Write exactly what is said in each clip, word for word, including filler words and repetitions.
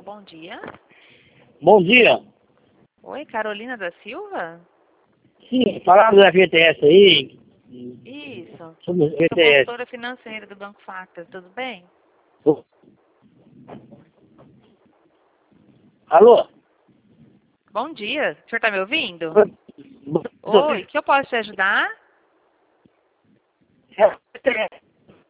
bom dia. Bom dia. Oi, Carolina da Silva? Sim, falaram do F G T S aí. Isso. Sobre o Sou F G T S. consultora financeira do Banco Factor, tudo bem? Alô? Bom dia. O senhor está me ouvindo? Bom- Oi, que eu posso te ajudar? F G T S.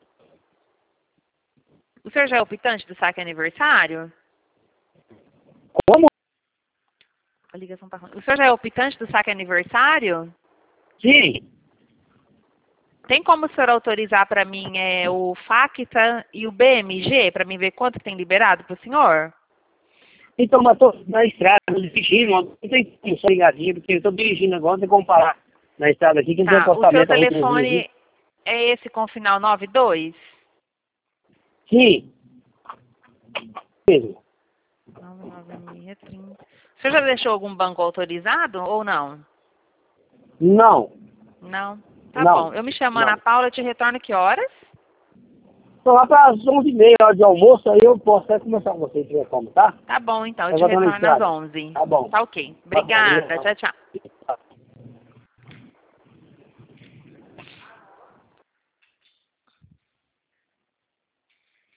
O senhor já é optante do saque aniversário? Como? A ligação tá ruim. O senhor já é optante do saque aniversário? Sim. Tem como o senhor autorizar para mim é, o Facta e o B M G, para mim ver quanto tem liberado para o senhor? Então, mas tô na estrada, tô dirigindo, não tem como só ligadinho, porque eu tô dirigindo agora, não tem como parar na estrada aqui, que não tem Tá, o seu acostamento. a outra telefone aqui. é esse com final nove dois? Sim. Mesmo. nove nove seis trinta. O senhor já deixou algum banco autorizado ou não? Não. Não. Tá Não. bom. Eu me chamo Ana Não. Paula, eu te retorno que horas? Tô lá para as onze e meia, hora de almoço, aí eu posso até começar com você, se tiver como, tá? Tá bom, então. Eu Eu te vou estar na retorno às estrada. onze. Tá bom. Tá ok. Tá bom. Obrigada. Tchau, tchau.